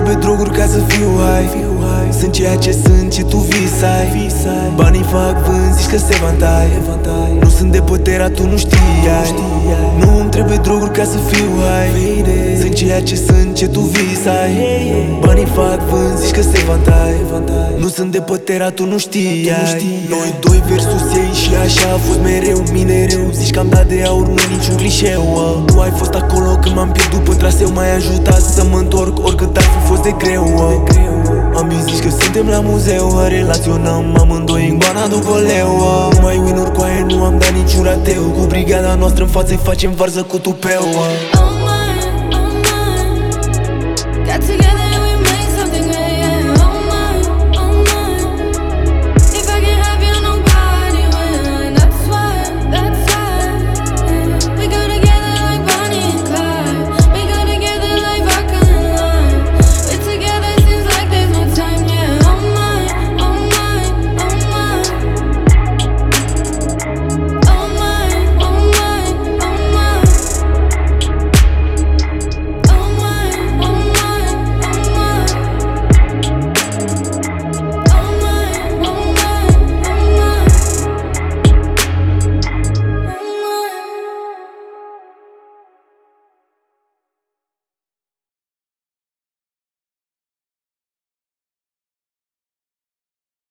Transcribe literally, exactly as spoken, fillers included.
trebuie droguri ca să fiu high. Sunt ceea ce sunt și tu visai. Banii fac vânt, zici că se vantai. Nu sunt de puterea, tu nu știai. Nu îmi trebuie droguri ca să fiu high. Sunt ceea ce sunt, ce tu visai. Banii fac vânt, zici că se vantai. Nu sunt de puterea, tu nu știai. Noi doi versus ei și așa a fost mereu. Mine rău, zici că am dat de aur, nu niciun clișeu. Tu ai fost acolo când m-am pierdut pe traseu. M-ai ajutat să mă întorc oricât ar fi fost de greu. Am zis că suntem la muzeu, relaționăm amândoi în goana după leu. Nu mai win-uri cu aia, nu am dat niciun rateu. Cu brigada noastră în față-i facem varză cu tupeu.